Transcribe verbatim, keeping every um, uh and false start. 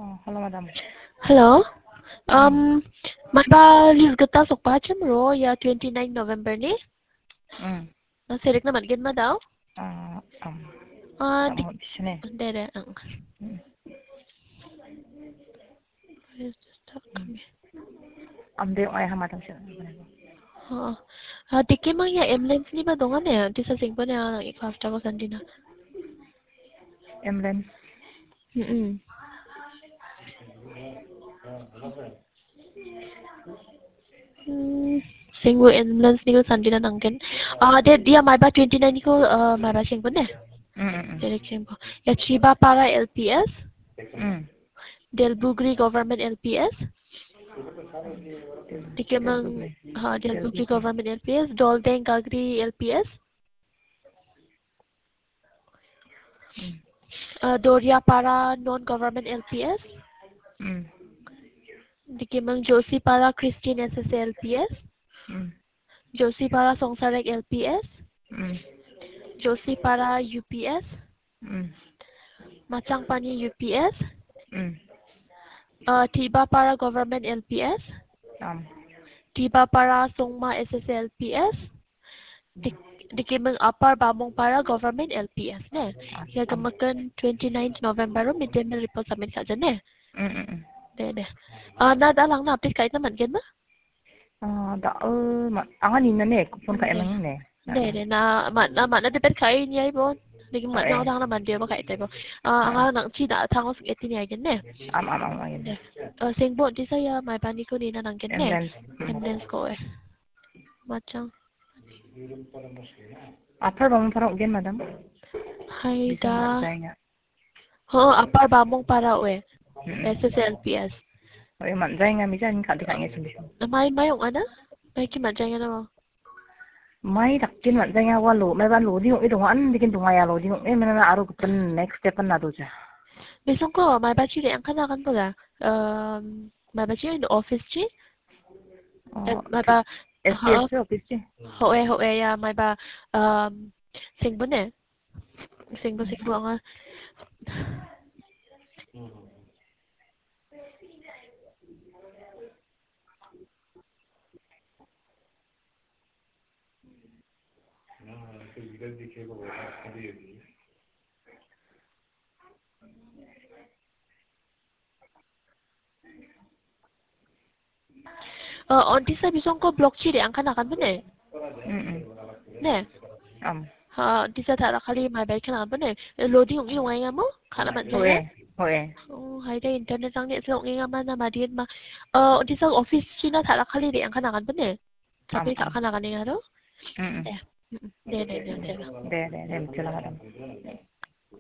hello madam. Hello. Mm. Um, maiba lisgata sokpa chamro ya twenty-nine November ni. Mm. Na serik naman gid ma daw. Ah, um. Ah, Tak dik mau di sini. dere ang. Mm. Amde ay hamata siya. Ha. Ah, dikke mang ya emlens ni ba dongan eh. Di sa singpo na ang i-class ko sandina. Ambulance. Mm. Hmm. Singbo emlens ni ko sandina nangken. Ah, de dia maiba twenty-nine ni ko ah maiba singpo ne. Mm. Serik singpo. Ya Chiba para L P S. Mm. Delbugri Government L P S. Tikemang ha Delbugri Government L P S, Doldeng Gagri L P S. Mm. Uh, Doria Para Non-Government L P S. Mm. Tikemang Joshi Para Christian S S L P S. Mm. Joshi Para Songsarek L P S. Mm. Joshi Para U P S. Mm. Machang Pani U P S. Mm. Uh, Tiba Para Government L P S. Um. Tiba Para Songma S S L P S. Dik Dikimeng Upper Bamong Para Government L P S ne. Kaya Um. gamakan twenty-ninth November ro midday meal report submit ka dyan ne. Mm. Mm. De de. Ah, nada lang na update kahit naman gan ba? Ah, da eh ma angan ni ne kupon ka De. emang ne. De de na ma na ma na depend kay niya bo. Digi Oh ma na eh. lang naman de ba kahit tayo. Ah, Ah. ang nang chi da thangos eti niya gan ne. Am am am ayun. De. Ah, singbo di saya may bani ko ni na nang gan ne. Ambulance. Ambulance ko eh. Machang. Upper bang parang again madam. Hay Bisa mat da. saya. Ho, upper bamong para we. Mm. S S L P S. Oh, mat saya nga bisa ni kat di kat ngi May mayong ana? May kimadjay nga naman. Mai dakin mat saya nga walu mai ban lu di ngok idong an dikin tunga ya lo di ngok eh mana aru pen next step na do ja. Besong ko, may bachi ang kanakan po la. Um, may bachi in the office chi. Oh, May ba, S P S ha, office ji. hoe hoe ya, may ba, um, singbo ne. Singbo singbo nga. Uh, onti sa bisong ko block chi ang kanakan po ne. Mm. Ne. Am. Ha, di sa tara kali may ba kanakan po ne. Loading yung ilong nga mo. Kana man Hoe. dyan Hoe. Oh, hay da internet ang ni sa nga man na madiin ma. Uh, onti sa office chi na tara kali di ang kanakan po ne. Am Sabi ka am. kanakan nga do. Mm. Eh. De de de de. De de de, de, de, de,